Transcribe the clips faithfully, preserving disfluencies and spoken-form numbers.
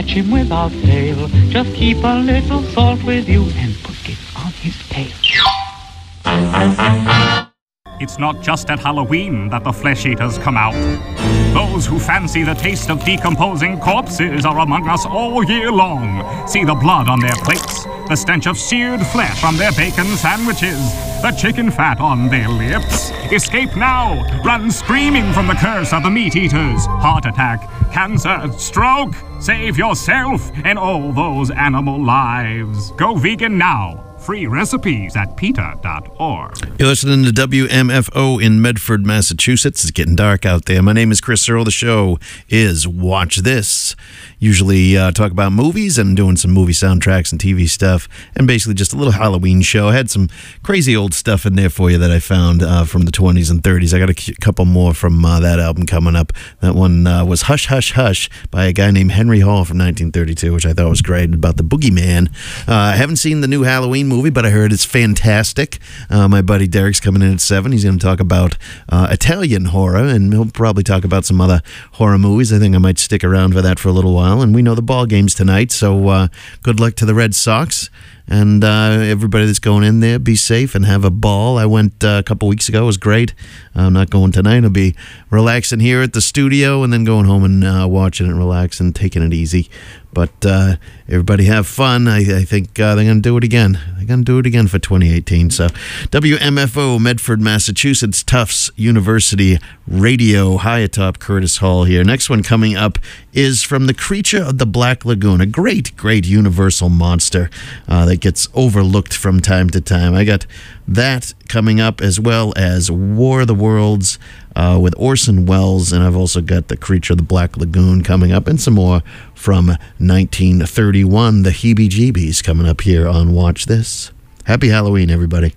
catch him without fail. Just keep a little salt with you and put it on his tail. It's not just at Halloween that the flesh eaters come out. Those who fancy the taste of decomposing corpses are among us all year long. See the blood on their plates, the stench of seared flesh on their bacon sandwiches, the chicken fat on their lips. Escape now! Run screaming from the curse of the meat eaters. Heart attack, cancer, stroke. Save yourself and all those animal lives. Go vegan now. Free recipes at PETA dot org. You're listening to W M F O in Medford, Massachusetts. It's getting dark out there. My name is Chris Earl. The show is Watch This. Usually uh, talk about movies and doing some movie soundtracks and T V stuff, and basically just a little Halloween show. I had some crazy old stuff in there for you that I found uh, from the twenties and thirties. I got a c- couple more from uh, that album coming up. That one uh, was Hush, Hush, Hush by a guy named Henry Hall from nineteen thirty-two, which I thought was great, about the boogeyman. Uh, I haven't seen the new Halloween movie, but I heard it's fantastic. Uh, my buddy Derek's coming in at seven. He's going to talk about uh, Italian horror, and he'll probably talk about some other horror movies. I think I might stick around for that for a little while. And we know the ball game's tonight, so uh, good luck to the Red Sox. And uh, everybody that's going in there, be safe and have a ball. I went uh, a couple weeks ago. It was great. I'm not going tonight. I'll be relaxing here at the studio and then going home and uh, watching it, relaxing, taking it easy. But uh, everybody have fun. I, I think uh, they're going to do it again. They're going to do it again for twenty eighteen. So W M F O, Medford, Massachusetts, Tufts University Radio, high atop Curtis Hall here. Next one coming up is from The Creature of the Black Lagoon, a great, great universal monster uh, that gets overlooked from time to time. I got that coming up, as well as War of the Worlds uh, with Orson Welles, and I've also got The Creature of the Black Lagoon coming up, and some more from nineteen thirty-one, The Heebie-Jeebies, coming up here on Watch This. Happy Halloween, everybody.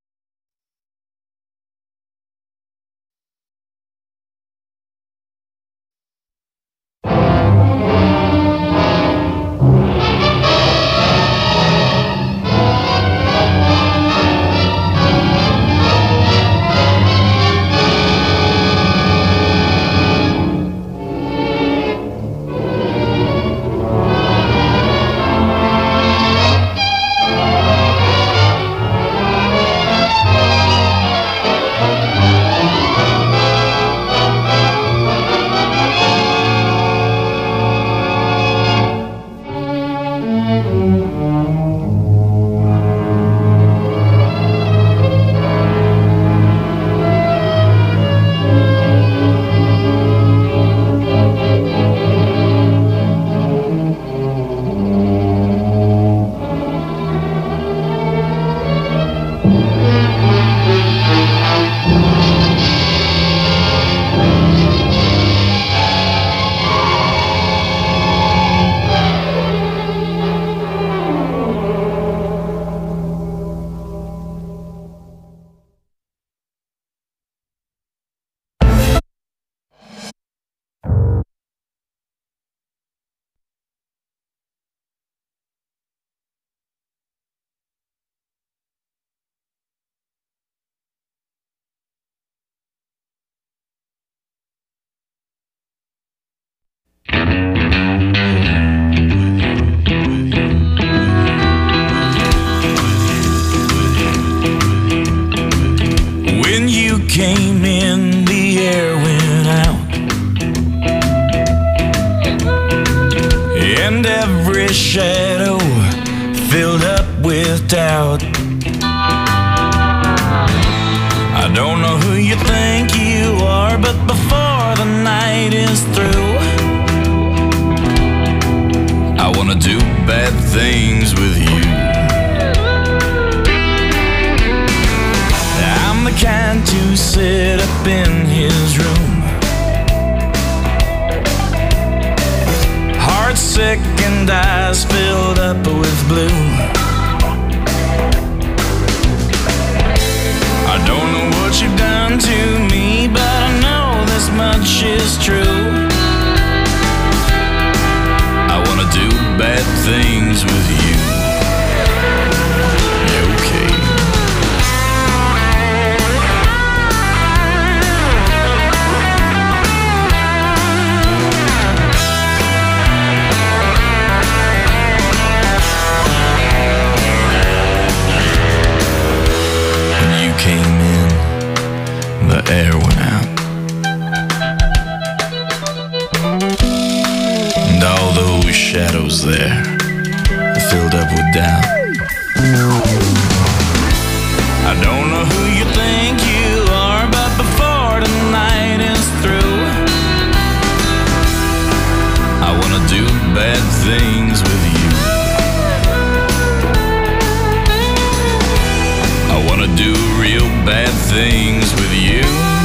When you came in, the air went out, and every shadow filled up with doubt. I don't know who you think you are, but before the night is through, I wanna do bad things with you. I'm the kind to sit up in his room, heart sick and eyes filled up with blue. I don't know what you've done to me, but I know this much is true. I wanna do bad things with you. Yeah, okay. air went out. And all those shadows there filled up with doubt. I don't know who you think you are, but before tonight is through, I wanna do bad things with you. I wanna do real bad things with you.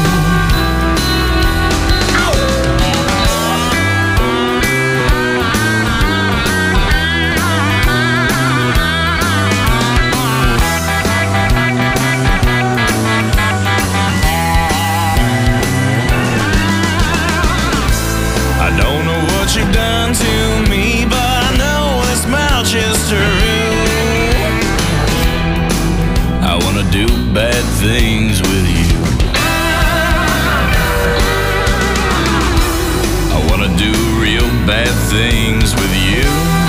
You've done to me, but I know this much is true. I wanna do bad things with you. I wanna do real bad things with you.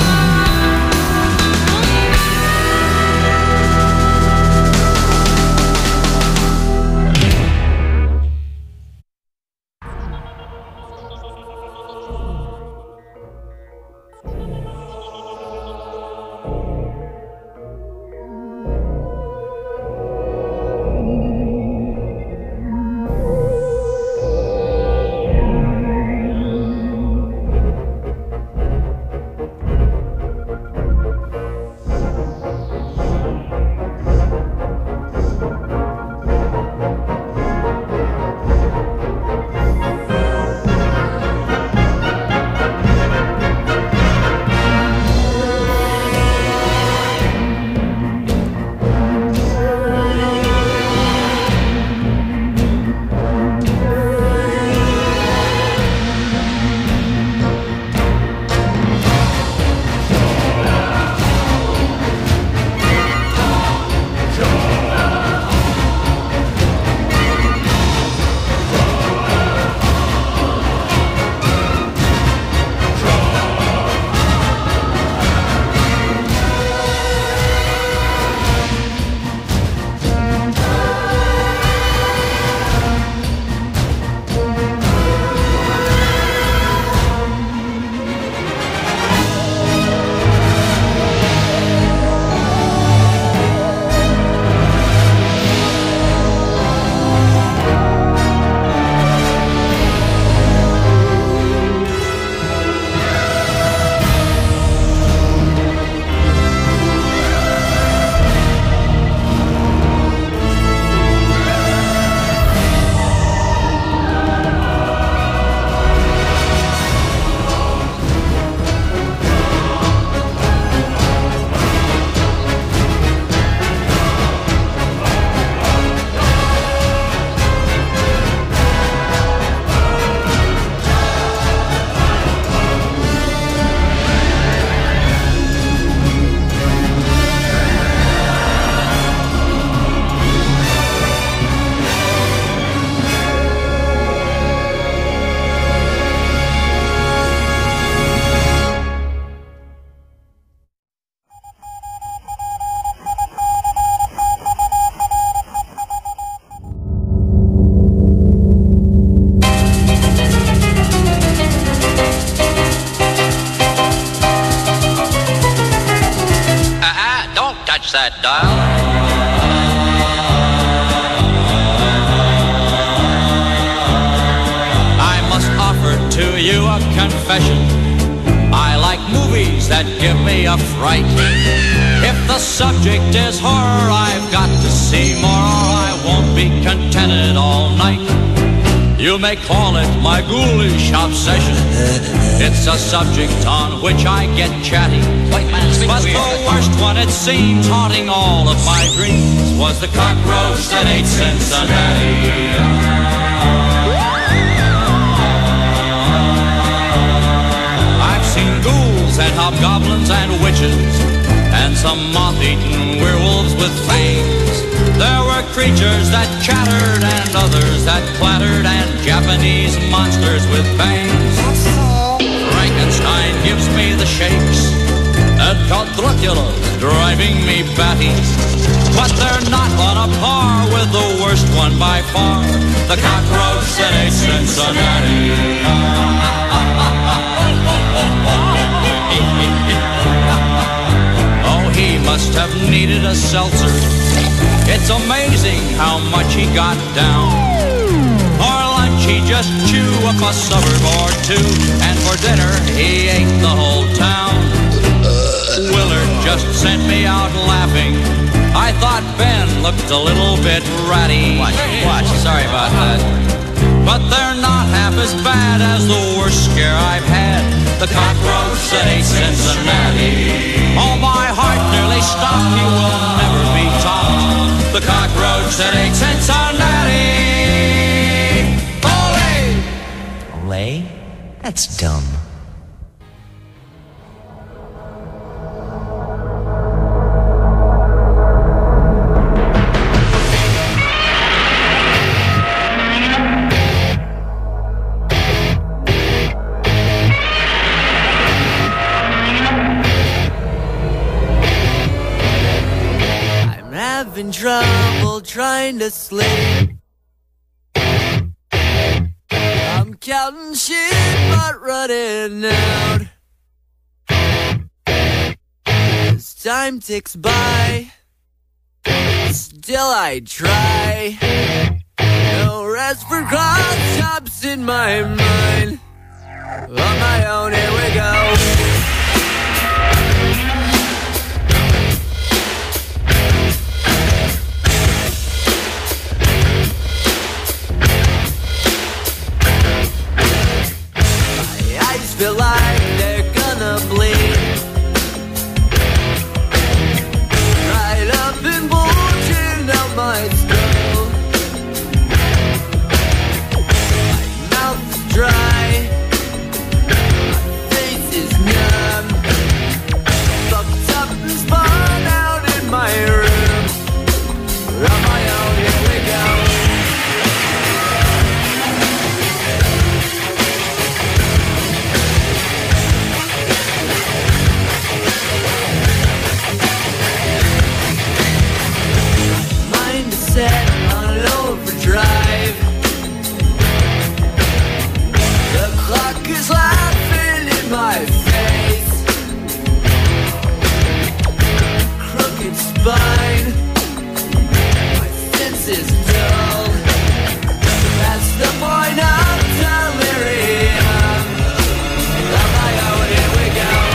That dial. I must offer to you a confession. I like movies that give me a fright. If the subject is horror, I've got to see more, or I won't be contented all night. You may call it my ghoulish obsession. It's a subject on which I get chatty. But the worst one, it seems, haunting all of my dreams, was the cockroach that ate Cincinnati. I've seen ghouls and hobgoblins and witches, and some moth-eaten werewolves with fangs. There were creatures that chattered and others that clattered, and Japanese monsters with bangs. Frankenstein gives me the shakes, and Count Dracula's driving me batty. But they're not on a par with the worst one by far. The cockroach that ate Cincinnati. Oh, he must have needed a seltzer. It's amazing how much he got down. For lunch he just chew up a suburb or two, and for dinner he ate the whole town. Willard just sent me out laughing. I thought Ben looked a little bit ratty. Watch, watch. Sorry about that. But they're not half as bad as the worst scare I've had. The cockroach that ate Cincinnati. Oh, my heart nearly stopped. You will never be topped. The cockroach that ate Cincinnati. Ole! Olay? That's dumb. Having trouble trying to sleep. I'm counting sheep but running out. As time ticks by, still I try. No rest for cross-tops in my mind. On my own, here we go. Feel like they're gonna bleed right up and bulging out my skull. My mouth is dry, my face is numb, fucked up and spun out in my room. On my own, here we go. Set on overdrive. The clock is laughing in my face. Crooked spine, my senses dull. That's the point of delirium. On my own, here we go.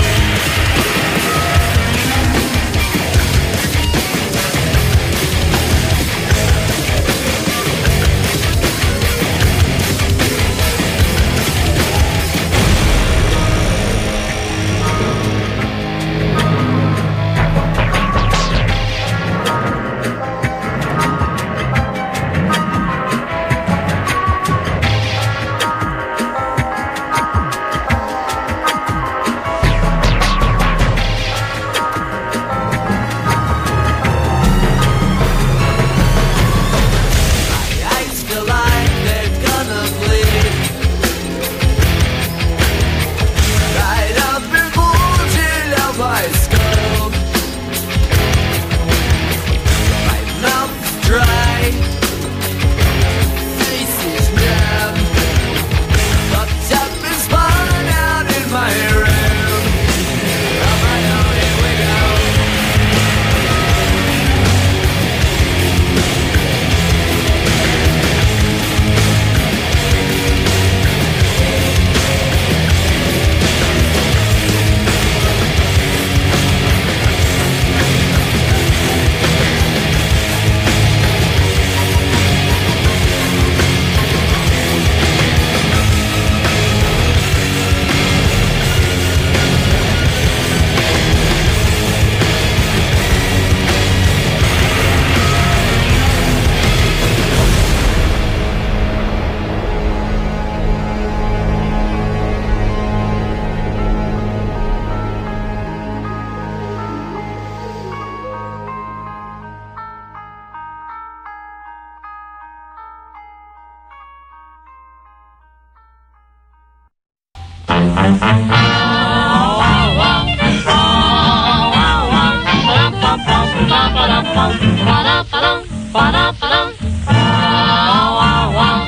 Ba-da-ba-dum, ba-da-ba-dum, ba-da-ba-dum.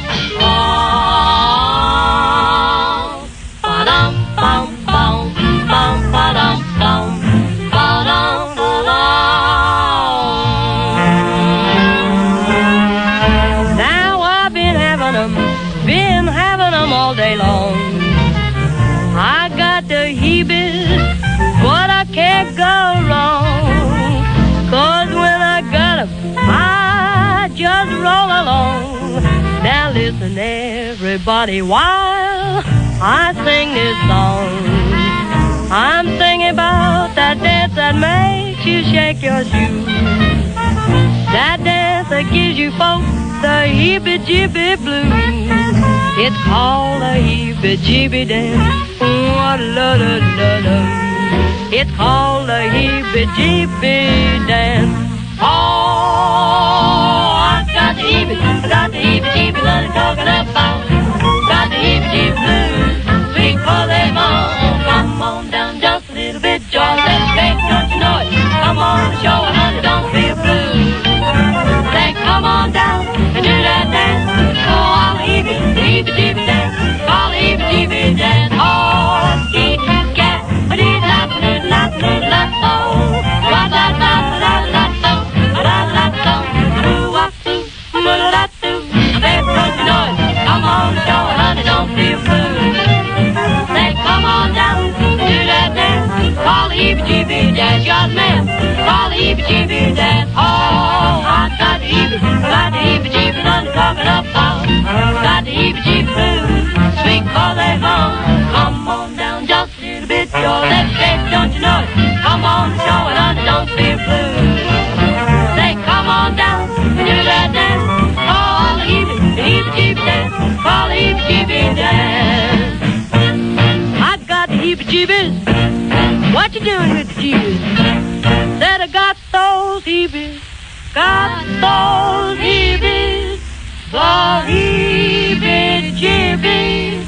'em, been having 'em all day long. I got the heebies, but I can't go wrong. 'Cause when I got 'em, I just roll along. Now listen, everybody, while I sing this song, I'm singing about that dance that makes you shake your shoes. That dance that gives you folks the heebie-jeebie blues. It's called a heebie-jeebie dance. Wa-la-la-la-la. It's called a heebie-jeebie dance. Oh, I got the heebie, I got the heebie-jeebie that I'm talking about. Got the heebie-jeebie blues, sweet for them all. Come on down just a little bit, George. Let's make, don't you know it? Come on, show it, honey, don't feel blue. Say, come on down and do that dance. Oh, all the heebie, the heebie-jeebie dance. All the heebie-jeebie dance. Oh, ski, cat, a-dee-da-da-da-da-da-da-da-da. Ra-da-da-da-da-da-da. Ra-da-da-da. Doo-wop-doo, mu-da-da-doo. Baby, don't you know it? Come on, show it, honey, don't feel blue. Say, come on down and do that dance. Call the heebie-jeebie dance. Yours, ma'am. Call the heebie-jeebie dance. Oh, I got the heebie, got the heebie-jeebie that I'm talking about. Got the heebie-jeebie blues, sweet 'cause they home. Come on down just a little bit, your left baby, don't you know it? Come on, show it, honey, don't feel blue. Say, come on down and do that dance. Call the heebie, the heebie-jeebie dance. Call the heebie-jeebie dance. I got the heebie-jeebies. What you doing with the jeebies? Said I got those heebies. Got those heebies, the heebie-jeebies.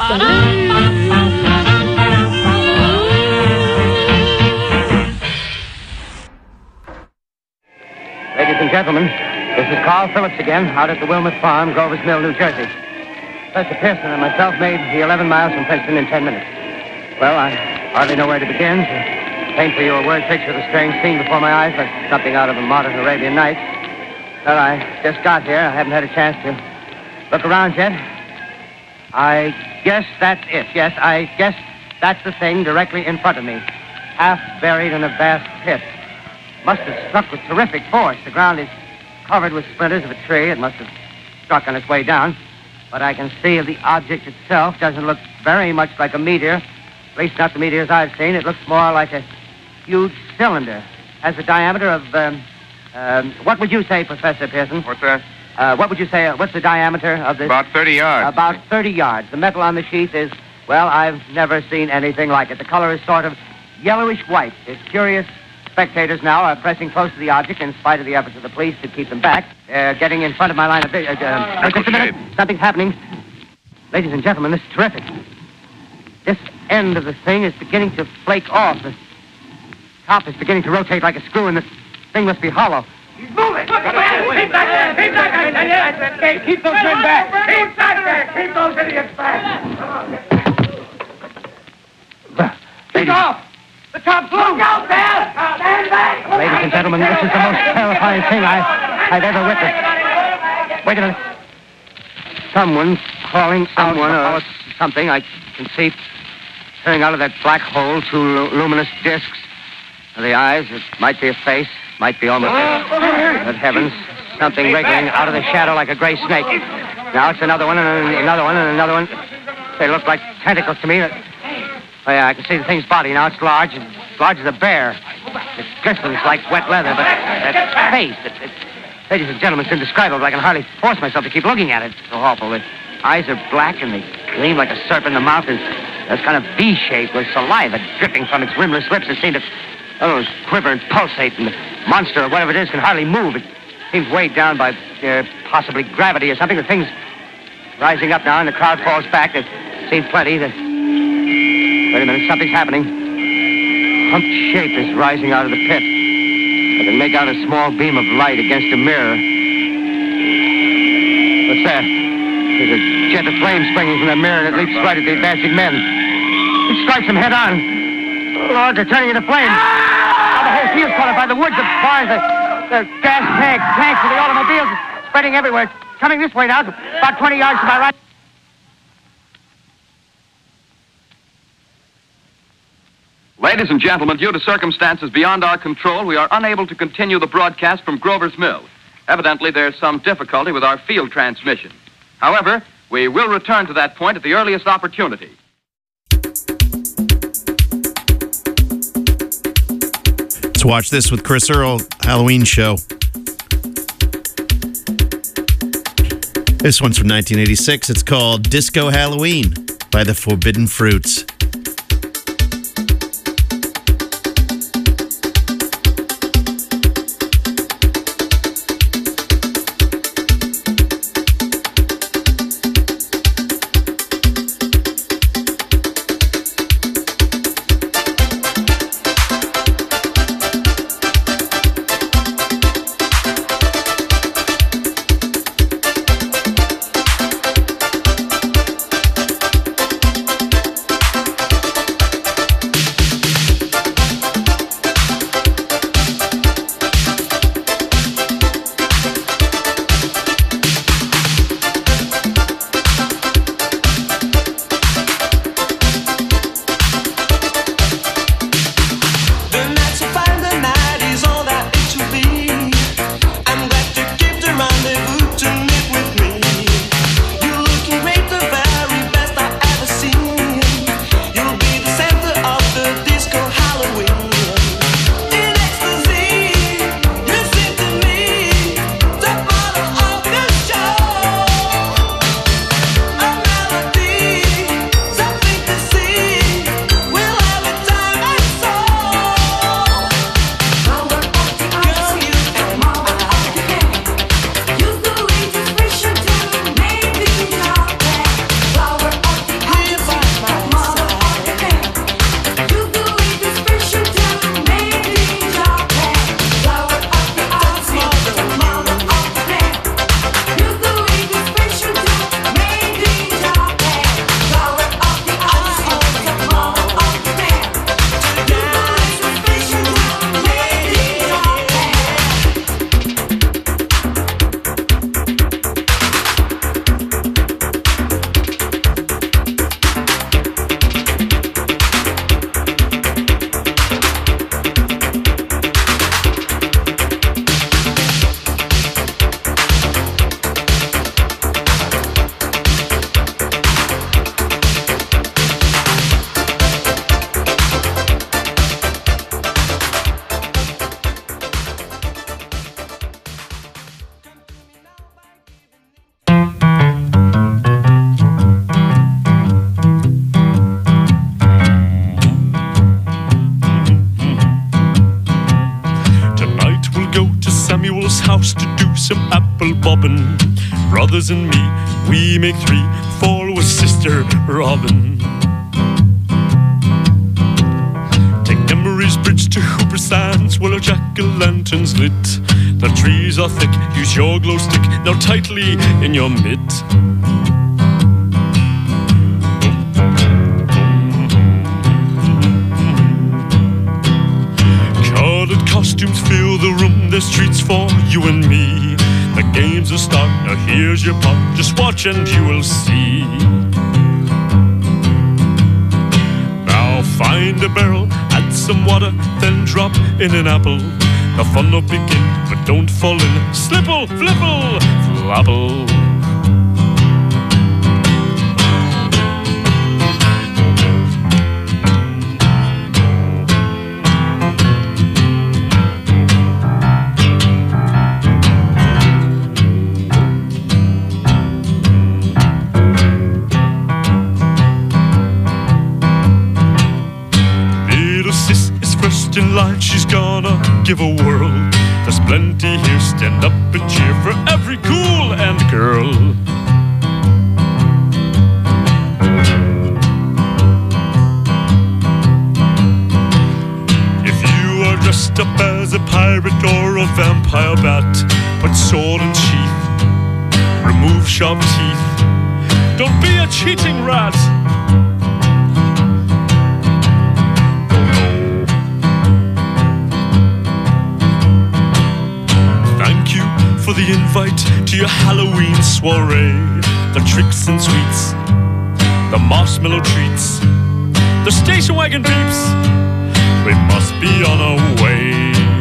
Ladies and gentlemen, this is Carl Phillips again, out at the Wilmot Farm, Grover's Mill, New Jersey. Professor Pearson and myself made the eleven miles from Princeton in ten minutes. Well, I hardly know where to begin. To paint for you a word picture of the strange scene before my eyes, like something out of a modern Arabian Nights. Well, I just got here. I haven't had a chance to look around yet. I guess that's it. Yes, I guess that's the thing directly in front of me, half buried in a vast pit. Must have struck with terrific force. The ground is covered with splinters of a tree. It must have struck on its way down. But I can see the object itself doesn't look very much like a meteor. At least not the meteors I've seen. It looks more like a huge cylinder. Has a diameter of, um, um, what would you say, Professor Pearson? What's that? Uh, what would you say, uh, what's the diameter of this? About thirty yards. About thirty yards. The metal on the sheath is, well, I've never seen anything like it. The color is sort of yellowish white. It's curious. Spectators now are pressing close to the object in spite of the efforts of the police to keep them back. They're getting in front of my line of vision. Uh, uh, just a minute. Something's happening. Ladies and gentlemen, this is terrific. This end of the thing is beginning to flake off. The top is beginning to rotate like a screw, and the thing must be hollow. He's moving! Keep back there! Keep back there! Keep those men back! Keep back there! Keep those idiots back! Take off! The top's loose! Look out there! Stand back! Ladies and gentlemen, this is the most terrifying thing I, I've ever witnessed. Wait a minute. Someone's crawling someone or something. I can see turning out of that black hole two lu- luminous discs. The eyes, it might be a face, might be almost... Good heavens, something wriggling out of the shadow like a gray snake. Now it's another one, and another one, and another one. They look like tentacles to me. Oh, yeah, I can see the thing's body now. It's large, as large as a bear. It glistens like wet leather, but that face, it, it, ladies and gentlemen, it's indescribable. I can hardly force myself to keep looking at it. It's so awful. The eyes are black, and they gleam like a serpent. The mouth is that's kind of V-shaped with saliva dripping from its rimless lips. It seems to oh, quiver and pulsate, and the monster, or whatever it is, can hardly move. It seems weighed down by uh, possibly gravity or something. The thing's rising up now, and the crowd falls back. They've seen plenty. The... Wait a minute, something's happening. Humped shape is rising out of the pit. I can make out a small beam of light against a mirror. What's that? There's a jet of flame springing from the mirror, and it leaps right at the advancing men. It strikes them head on. Lord, they're turning into flames. Oh, the whole field's caught up by the woods, the barns, the, the gas tanks, tanks of the automobiles, spreading everywhere. coming this way now, about twenty yards to my right. Ladies and gentlemen, due to circumstances beyond our control, we are unable to continue the broadcast from Grover's Mill. Evidently, there's some difficulty with our field transmission. However, we will return to that point at the earliest opportunity. Let's watch this with Chris Earl, Halloween show. This one's from nineteen eighty-six. It's called Disco Halloween by the Forbidden Fruits. House to do some apple bobbing. Brothers and me, we make three, four with sister Robin. Take Emery's Bridge to Hooper Sands, where a jack-o'-lantern's lit. The trees are thick, use your glow stick now tightly in your mitt. Colored costumes fill the room, there's treats for you and me. The games will start, now here's your part, just watch and you will see. Now find a barrel, add some water, then drop in an apple. The fun will begin, but don't fall in. Slipple, flipple, flapple. In line, she's gonna give a whirl. There's plenty here, stand up and cheer for every cool and girl. If you are dressed up as a pirate or a vampire bat, put sword in sheath, remove sharp teeth. Don't be a cheating rat. for the invite to your Halloween soiree. The tricks and sweets, the marshmallow treats, the station wagon peeps. We must be on our way.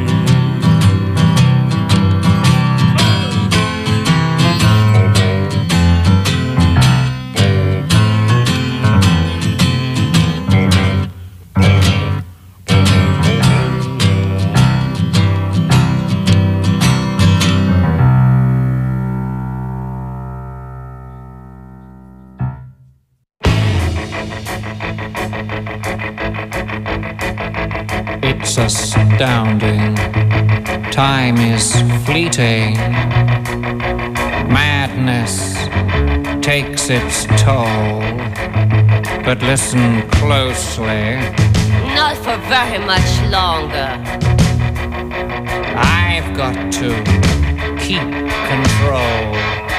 It's astounding. Time is fleeting. Madness takes its toll. But listen closely. Not for very much longer. I've got to keep control.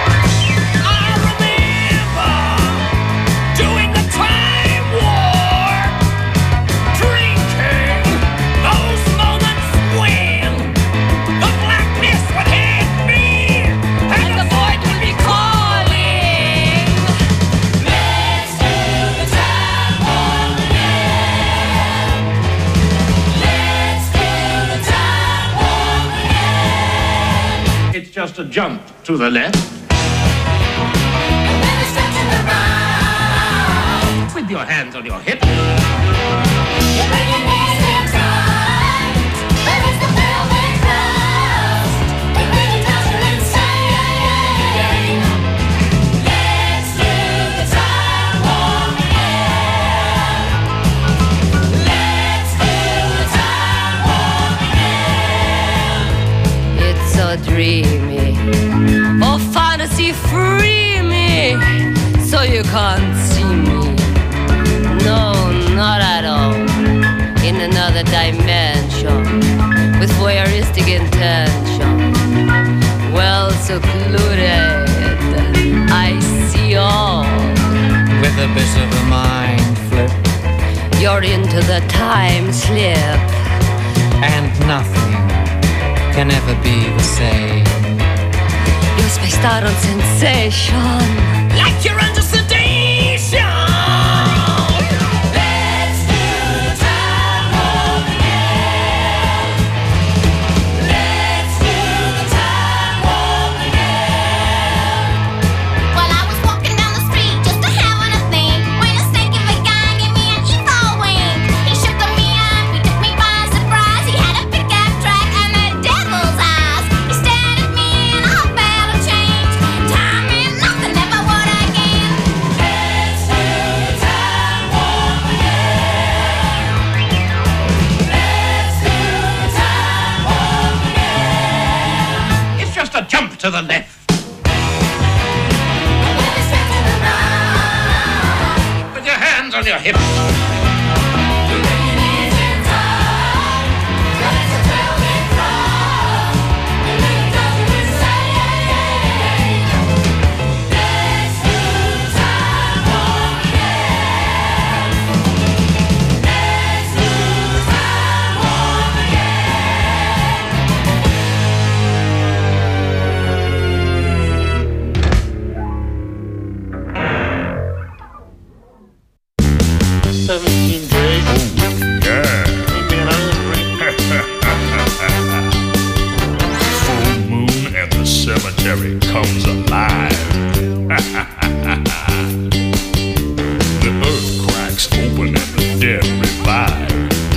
Just a jump to the left. And then a step to the right. With your hands on your hips. You bring your knees in tight. There is the velvet crust. It really does you insane. Let's do the time warp again. Let's do the time warp again. It's so dreamy. Oh, fantasy, free me, so you can't see me. No, not at all. In another dimension, with voyeuristic intention. Well secluded, I see all. With a bit of a mind flip. You're into the time slip. And nothing can ever be the same. You're spaced out on sensation. Like you're under sedation. Let's do the time warp again. Let's do the time warp again. Well, I was walking down the street just a having a thing when a snake of a guy gave me an evil wink. He shook me up, he took me by surprise. He had a pickup truck and the devil's eyes. He stared at me and I felt a change. Time and nothing ever would again. Let's do the time warp again. Let's do the time warp again. It's just a jump to the left. And then a step to the right. With your hands on your hips. You bring your knees in tight. There is the velvet crust. It really does you insane. Let's do the time warp again. Let's do the time warp seventeen days. Yeah. Full moon and the cemetery comes alive. The earth cracks open and the dead revive.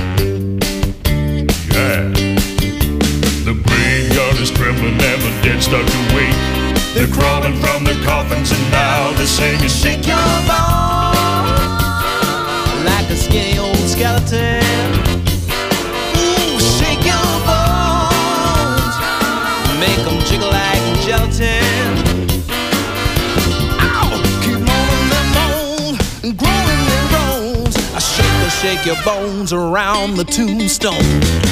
Yeah. The graveyard is trembling and the dead start to wake. They're crawling from their coffins and now they're saying, shake your bones. Like a skinny old skeleton. Ooh, shake your bones. Make them jiggle like gelatin. Ow! Keep moaning them moans and growing them groans. I shake or shake your bones around the tombstone.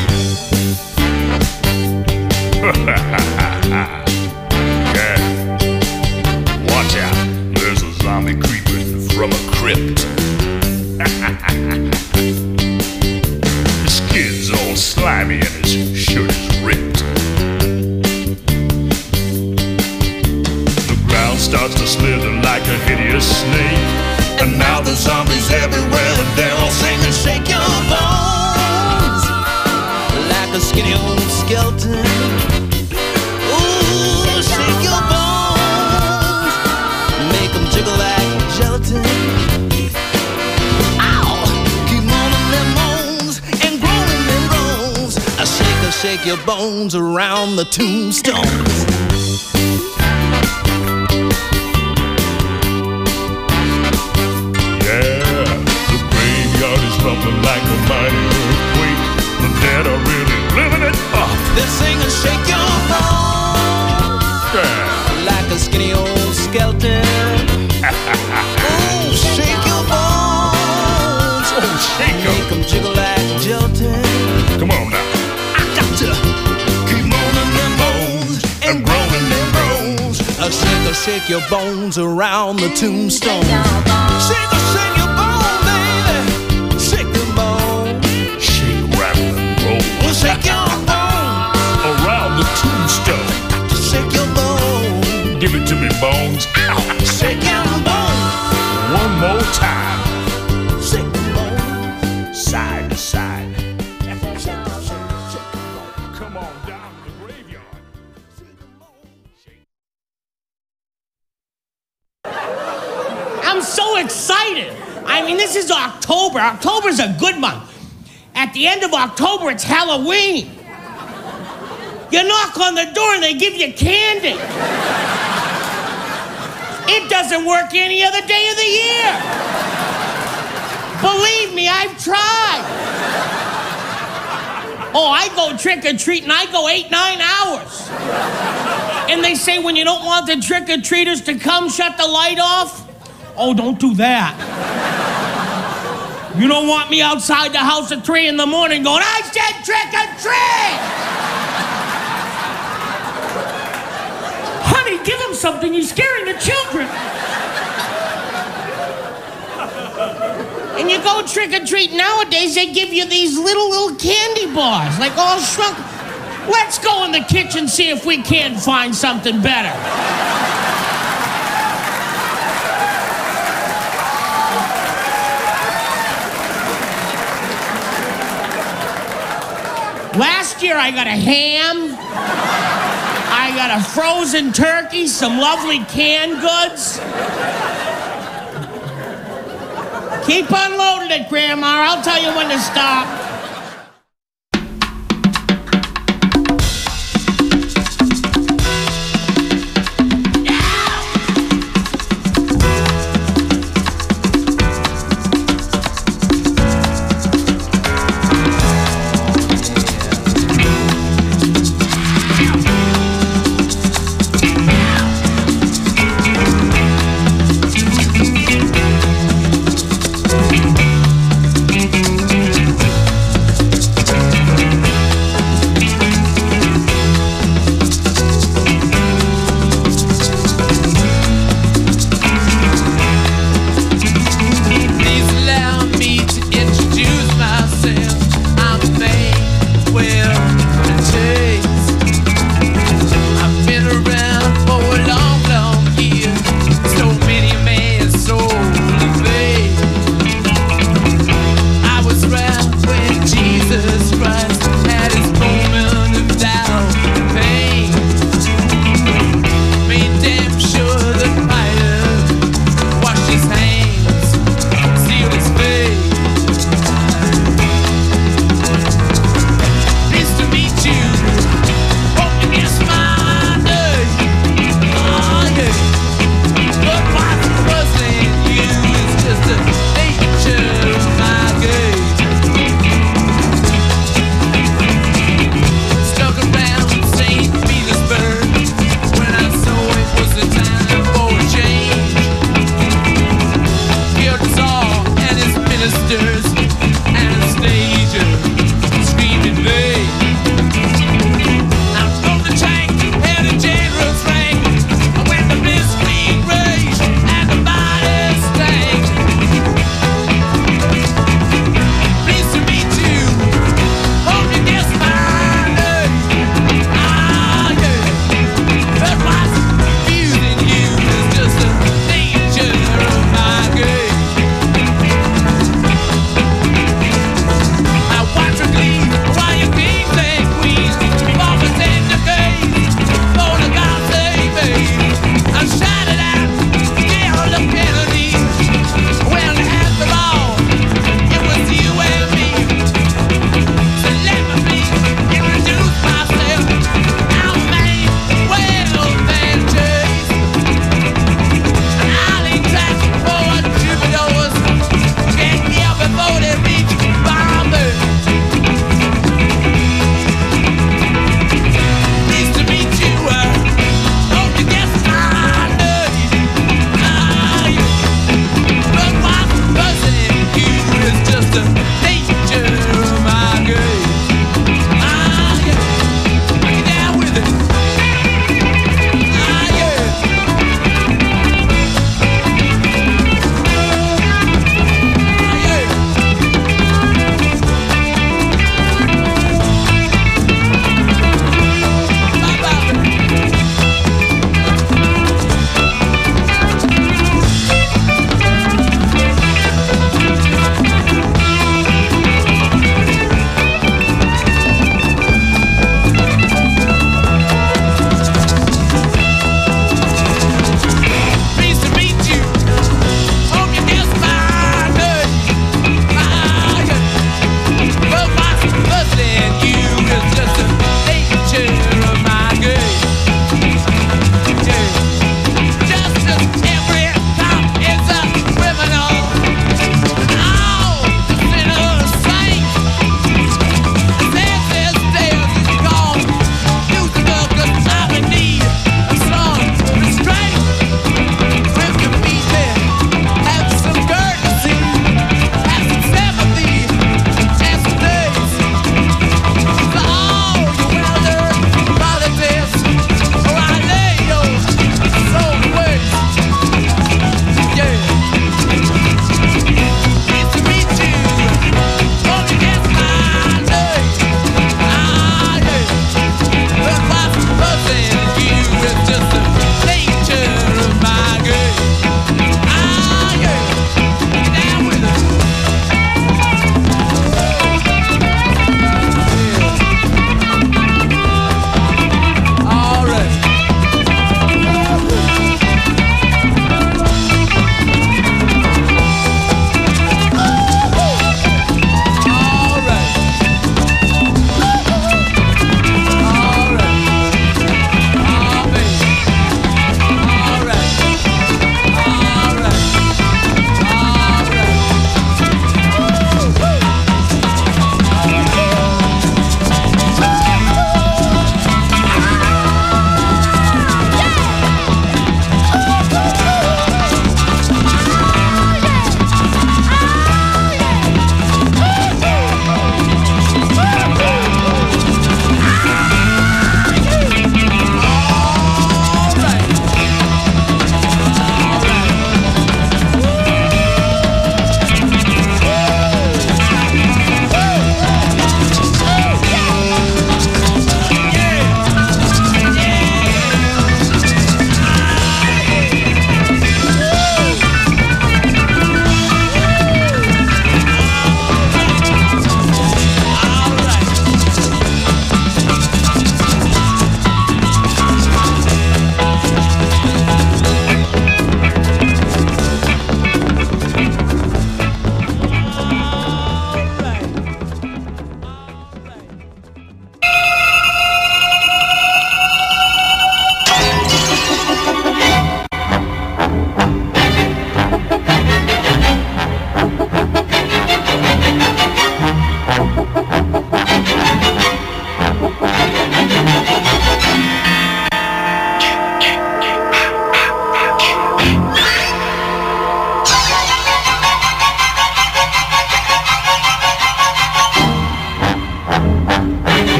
Yeah. Watch out, there's a zombie creeping from a crypt. His skin's all slimy and his shirt is ripped. like a hideous snake. And now the zombies everywhere, and they're all singing, shake your bones, like a skinny old skeleton. Ooh, shake your bones, make them jiggle like gelatin. Ow, keep moaning them moans and growing them bones. I shake, I shake your bones around the tombstones. Rumbling like a mighty earthquake. The dead are really living it up. They're singing, shake your bones, yeah, like a skinny old skeleton. Ooh, shake your bones, oh, shake 'em. Make 'em jiggle like gelatin. Come on now. I got to keep moaning them bones and growing them bones. I shake, I shake your bones around the tombstone. Shake, I shake your bones, baby. Shake them bones. Shake, rattle, and roll. Well, shake your bones around the tombstone. Shake your bones. Give it to me, bones. Ow. Shake your bones. One more time. Shake them bones. Side to side. Shake, shake, shake. Come on down to the graveyard. I'm so excited. I mean, this is October. October's a good month. At the end of October, it's Halloween. You knock on the door and they give you candy. It doesn't work any other day of the year. Believe me, I've tried. Oh, I go trick-or-treating, I go eight, nine hours. And they say when you don't want the trick-or-treaters to come, shut the light off. Oh, don't do that. You don't want me outside the house at three in the morning going, I said trick-or-treat! Honey, give him something. He's scaring the children. And you go trick-or-treat nowadays, they give you these little, little candy bars, like all shrunk. Let's go in the kitchen, see if we can't find something better. Last year I got a ham, I got a frozen turkey, some lovely canned goods. Keep unloading it, Grandma. I'll tell you when to stop.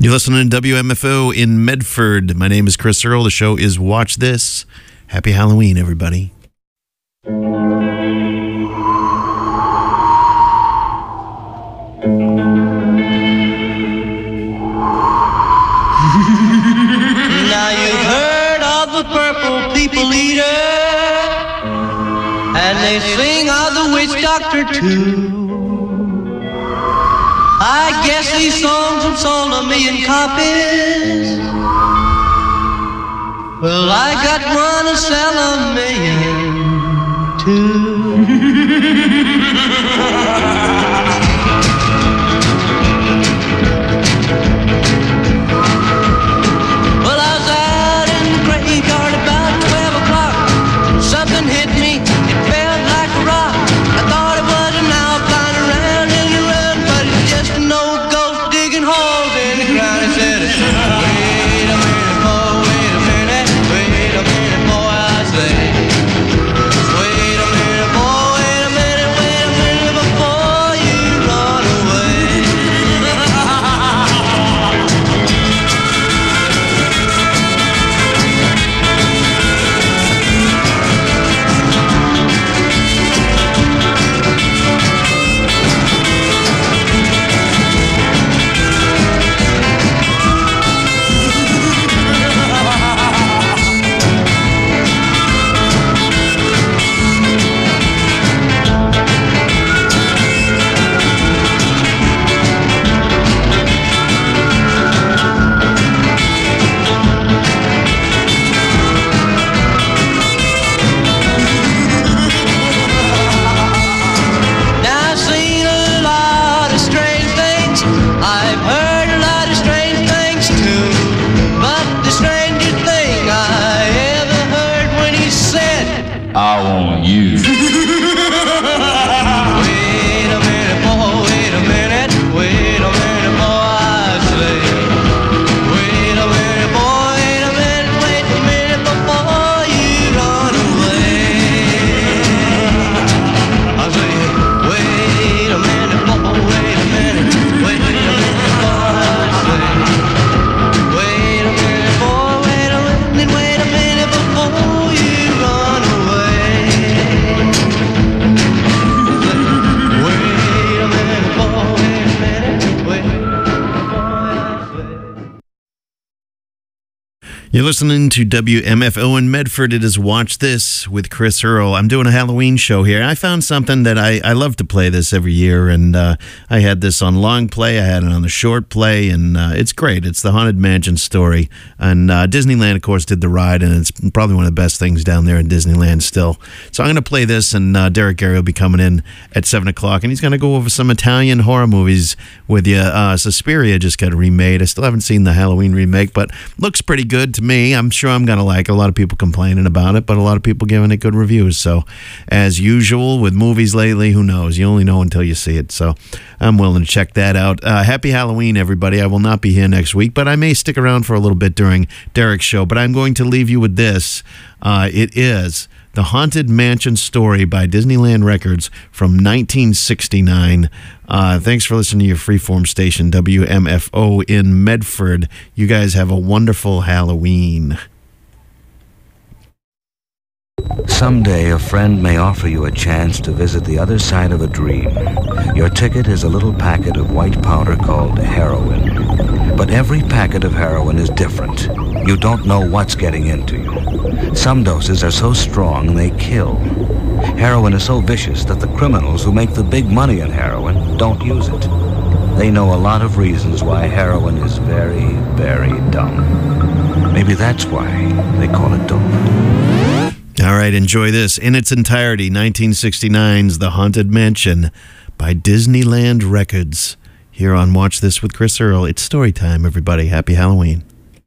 You're listening to W M F O in Medford. My name is Chris Earl. The show is Watch This. Happy Halloween, everybody. Now you've heard of the purple people eater, and they sing of the witch doctor too. I guess these songs have sold a million copies. Well, I got one to sell a million too. Well, I was out in the graveyard about twelve o'clock. Something hit me, it felt like a rock. I thought it was an owl flying around in the road, but it's just an old ghost digging holes in the ground. It said, wait a minute, boy, wait a minute, wait a minute, boy, I say. Wait a minute, boy, wait a minute, wait a minute before you run away. Now I've seen a lot of strange things. I've heard a lot of strange things too. But the strangest thing I ever heard when he said, I want you. wait a minute, boy, wait a minute, wait a minute, boy, I say. Wait a minute, boy, wait a minute, wait a minute before you run away. I say, wait a minute, boy, wait a minute, wait a minute, boy, I say. Wait a minute, boy, wait a minute, wait a minute before you run away. Wait a minute, boy, wait a minute, wait a minute, boy, I say. You're listening to W M F O in Medford. It is Watch This with Chris Earl. I'm doing a Halloween show here. I found something that I, I love to play this every year, and uh, I had this on long play. I had it on the short play, and uh, it's great. It's the Haunted Mansion story. And uh, Disneyland, of course, did the ride, and it's probably one of the best things down there in Disneyland still. So I'm going to play this, and uh, Derek Gary will be coming in at seven o'clock, and he's going to go over some Italian horror movies with you. Uh, Suspiria just got remade. I still haven't seen the Halloween remake, but looks pretty good to me. I'm sure I'm going to like it. A lot of people complaining about it, but a lot of people giving it good reviews. So, as usual with movies lately, who knows? You only know until you see it. So, I'm willing to check that out. Uh, happy Halloween, everybody. I will not be here next week, but I may stick around for a little bit during Derek's show. But I'm going to leave you with this. Uh, it is The Haunted Mansion Story by Disneyland Records from nineteen sixty-nine. Uh, thanks for listening to your freeform station, W M F O in Medford. You guys have a wonderful Halloween. Someday a friend may offer you a chance to visit the other side of a dream. Your ticket is a little packet of white powder called heroin. But every packet of heroin is different. You don't know what's getting into you. Some doses are so strong they kill. Heroin is so vicious that the criminals who make the big money in heroin don't use it. They know a lot of reasons why heroin is very, very dumb. Maybe that's why they call it dope. All right, enjoy this in its entirety. nineteen sixty-nine's The Haunted Mansion by Disneyland Records. Here on Watch This with Chris Earl. It's story time, everybody. Happy Halloween.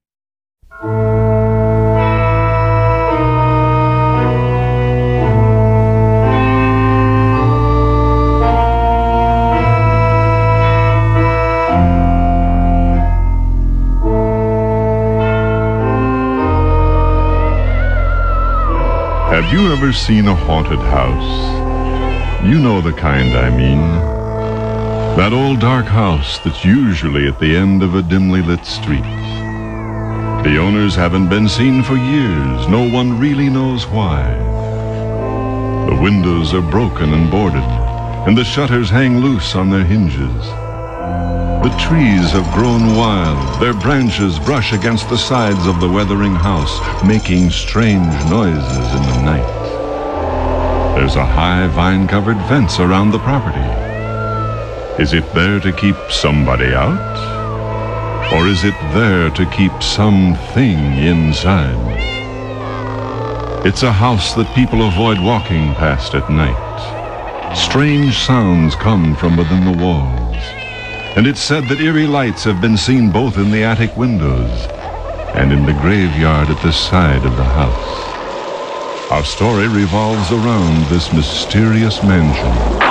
Have you ever seen a haunted house? You know the kind I mean. That old dark house that's usually at the end of a dimly lit street. The owners haven't been seen for years. No one really knows why. The windows are broken and boarded, and the shutters hang loose on their hinges. The trees have grown wild. Their branches brush against the sides of the weathering house, making strange noises in the night. There's a high vine-covered fence around the property. Is it there to keep somebody out? Or is it there to keep something inside? It's a house that people avoid walking past at night. Strange sounds come from within the walls. And it's said that eerie lights have been seen both in the attic windows and in the graveyard at the side of the house. Our story revolves around this mysterious mansion.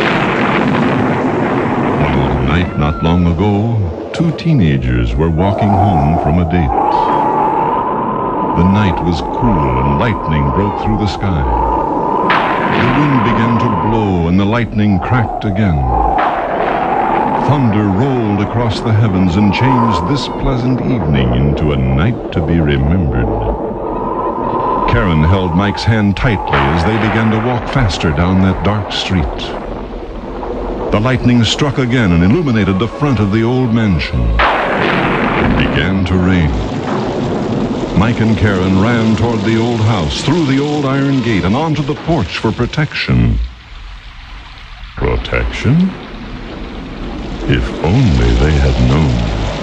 Night not long ago, two teenagers were walking home from a date. The night was cool and lightning broke through the sky. The wind began to blow and the lightning cracked again. Thunder rolled across the heavens and changed this pleasant evening into a night to be remembered. Karen held Mike's hand tightly as they began to walk faster down that dark street. The lightning struck again and illuminated the front of the old mansion. It began to rain. Mike and Karen ran toward the old house, through the old iron gate, and onto the porch for protection. Protection? If only they had known.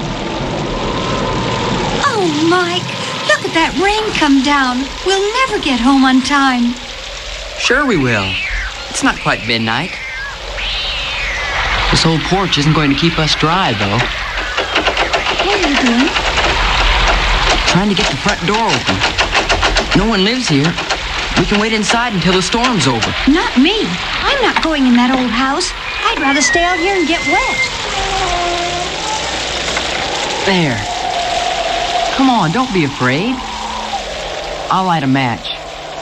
Oh, Mike, look at that rain come down. We'll never get home on time. Sure we will. It's not quite midnight. This old porch isn't going to keep us dry, though. What are you doing? Trying to get the front door open. No one lives here. We can wait inside until the storm's over. Not me. I'm not going in that old house. I'd rather stay out here and get wet. There. Come on, don't be afraid. I'll light a match.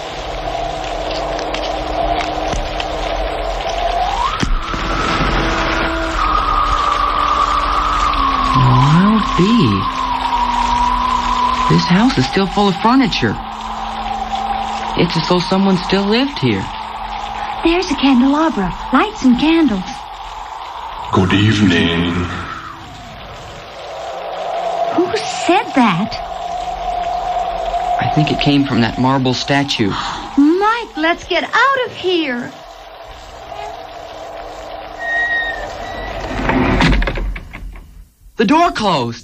Be. This house is still full of furniture. It's as though someone still lived here. There's a candelabra, lights and candles. Good evening. Who said that? I think it came from that marble statue. Mike, let's get out of here. The door closed.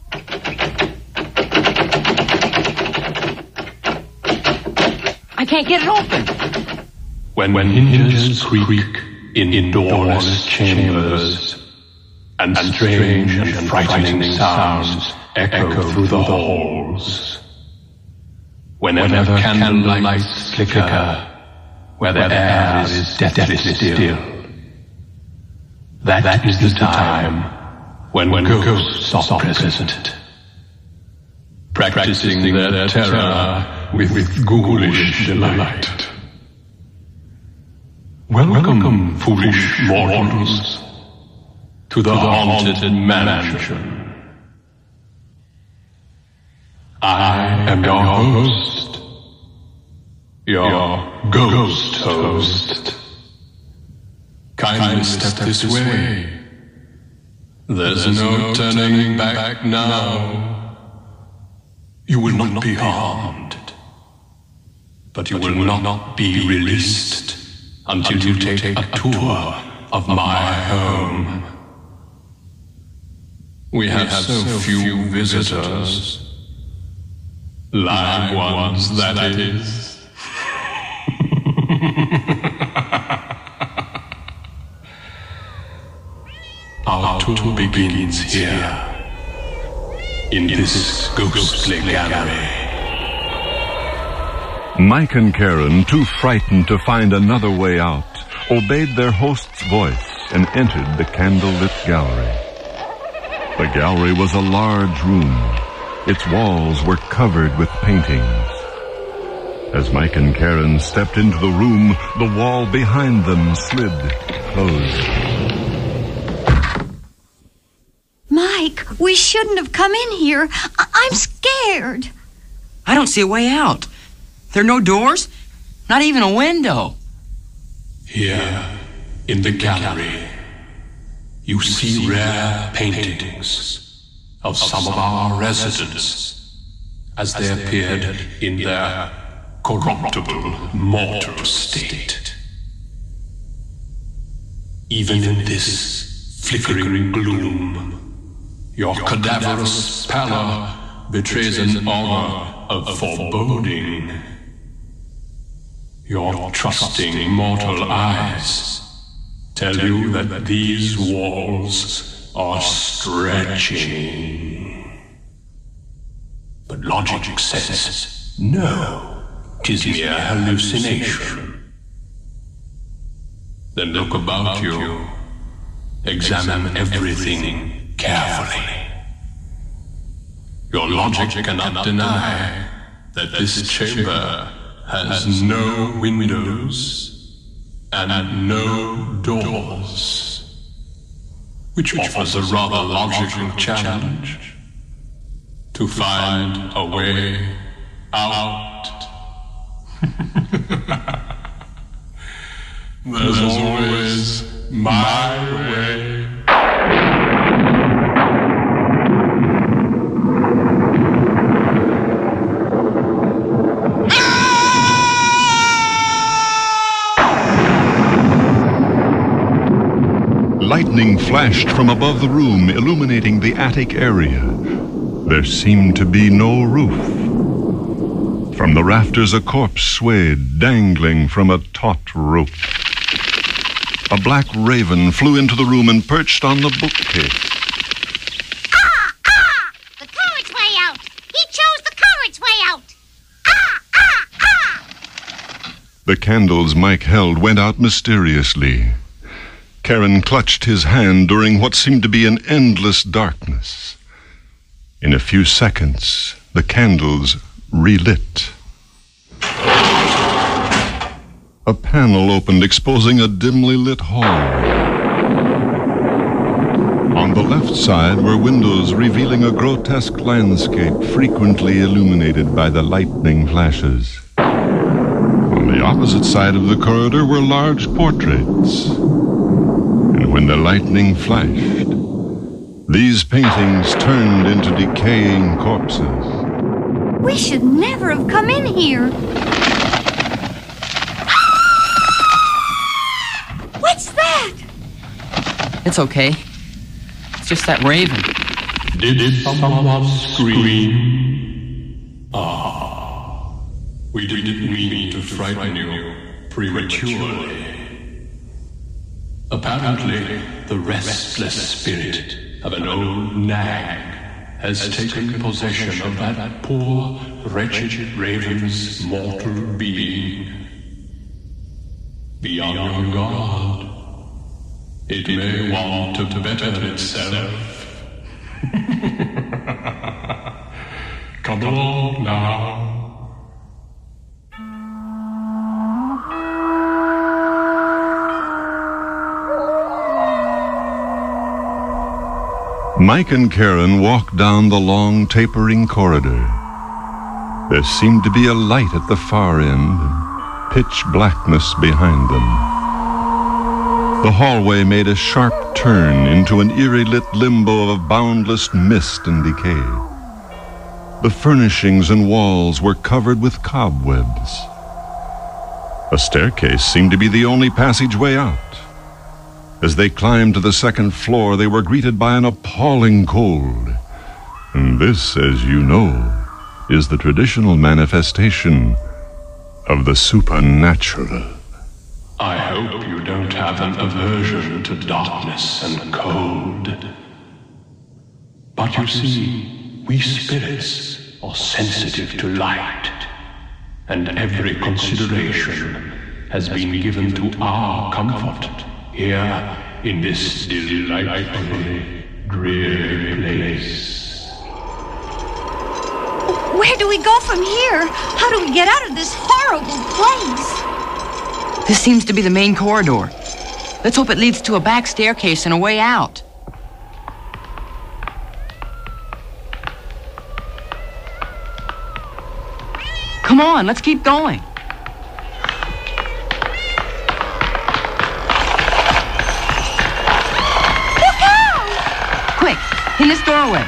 I can't get it open. When, when hinges creak in, in doorless chambers, and, and strange and frightening sounds echo through the halls. Whenever, Whenever candle lights flicker, where the air is deathly still, that, that is the time when, when ghosts are present, practicing their terror with, with ghoulish delight. Welcome, foolish mortals, to the haunted mansion. I am your host, your ghost host. Kindly step this way. There's no turning back now. You will not be harmed, but you will not be released until you take a tour of my home. We have so few visitors. Live ones, that is. Our tour begins here, in this ghostly gallery. Mike and Karen, too frightened to find another way out, obeyed their host's voice and entered the candlelit gallery. The gallery was a large room. Its walls were covered with paintings. As Mike and Karen stepped into the room, the wall behind them slid closed. Mike, we shouldn't have come in here. I- I'm scared. I don't see a way out. There are no doors, not even a window. Here, in the gallery, you see rare paintings of some of our residents as they appeared in their corruptible, mortal state. Even in this flickering gloom, your cadaverous pallor betrays an aura of foreboding. Your trusting mortal eyes tell you that these walls are stretching. But logic says, no, 'tis mere hallucination. Then look about you, examine everything carefully. Your logic cannot deny that this chamber has no windows and no doors, which offers a rather logical challenge to find a way out. There's always my way. Lightning flashed from above the room, illuminating the attic area. There seemed to be no roof. From the rafters, a corpse swayed, dangling from a taut rope. A black raven flew into the room and perched on the bookcase. Ah! Ah! The carriageway out! He chose the carriageway out! Ah! Ah! Ah! The candles Mike held went out mysteriously. Karen clutched his hand during what seemed to be an endless darkness. In a few seconds, the candles relit. A panel opened, exposing a dimly lit hall. On the left side were windows revealing a grotesque landscape frequently illuminated by the lightning flashes. On the opposite side of the corridor were large portraits. And when the lightning flashed, these paintings turned into decaying corpses. We should never have come in here. What's that? It's okay. It's just that raven. Did, Did someone scream? Ah, we didn't mean to frighten you prematurely. Apparently, the restless spirit of an old nag has taken possession of that poor, wretched raven's mortal being. Be on your guard. It may want to better itself. Come along now. Mike and Karen walked down the long, tapering corridor. There seemed to be a light at the far end, and pitch blackness behind them. The hallway made a sharp turn into an eerie lit limbo of boundless mist and decay. The furnishings and walls were covered with cobwebs. A staircase seemed to be the only passageway out. As they climbed to the second floor, they were greeted by an appalling cold. And this, as you know, is the traditional manifestation of the supernatural. I hope you don't have an aversion to darkness and cold. But you see, we spirits are sensitive to light, and every consideration has been given to our comfort here in this delightfully dreary place. Where do we go from here? How do we get out of this horrible place? This seems to be the main corridor. Let's hope it leads to a back staircase and a way out. Come on, let's keep going. Look out! Quick, in this doorway.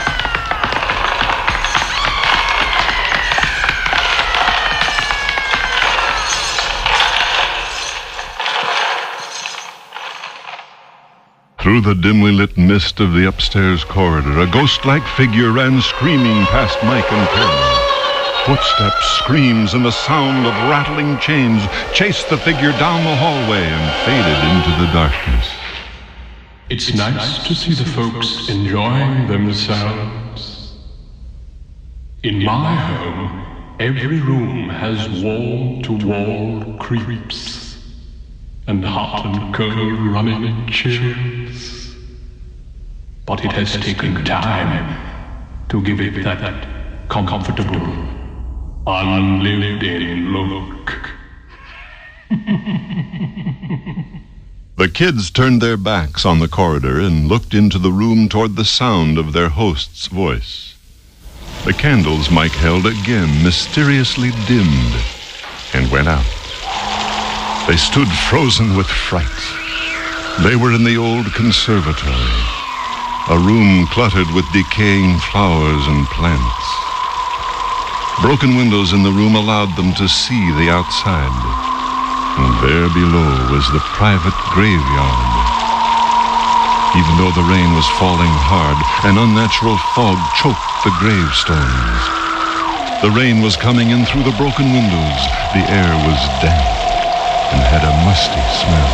Through the dimly lit mist of the upstairs corridor, a ghost-like figure ran screaming past Mike and Karen. Footsteps, screams, and the sound of rattling chains chased the figure down the hallway and faded into the darkness. It's nice to see the folks enjoying themselves. In my home, every room has wall-to-wall creeps and hot and cold running chills. But it has taken time to give it that comfortable, unlived-in look. The kids turned their backs on the corridor and looked into the room toward the sound of their host's voice. The candles Mike held again mysteriously dimmed and went out. They stood frozen with fright. They were in the old conservatory, a room cluttered with decaying flowers and plants. Broken windows in the room allowed them to see the outside, and there below was the private graveyard. Even though the rain was falling hard, an unnatural fog choked the gravestones. The rain was coming in through the broken windows. The air was damp and had a musty smell.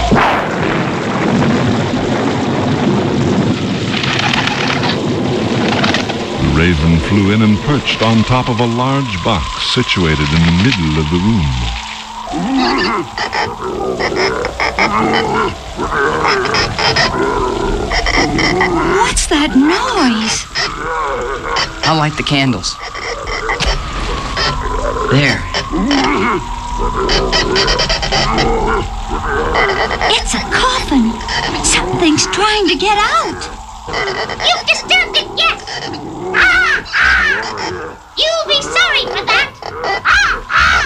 The raven flew in and perched on top of a large box situated in the middle of the room. What's that noise? I'll light the candles. There. It's a coffin. Something's trying to get out. You've disturbed it, yes! Ah, ah! You'll be sorry for that! Ah,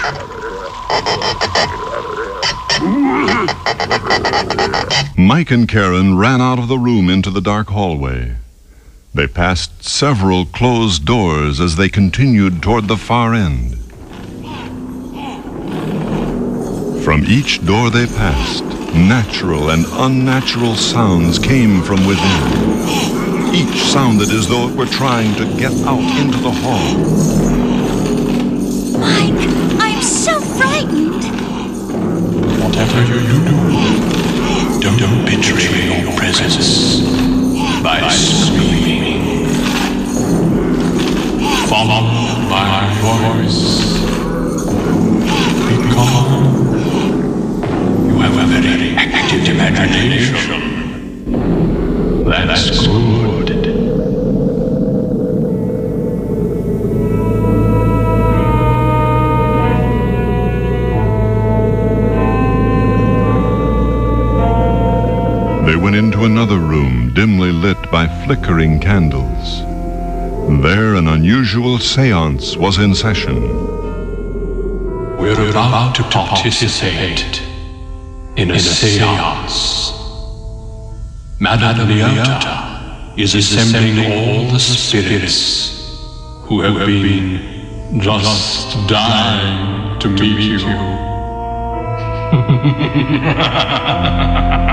ah! Mike and Karen ran out of the room into the dark hallway. They passed several closed doors as they continued toward the far end. From each door they passed, natural and unnatural sounds came from within. Each sounded as though it were trying to get out into the hall. Mike, I'm so frightened. Whatever you do, don't, don't betray your presence by screaming. Follow my voice. Be calm. You have a very active imagination. That's good. They went into another room, dimly lit by flickering candles. There, an unusual seance was in session. We're about to participate in a seance. Madame Leota is assembling all the spirits who have been just dying to meet you.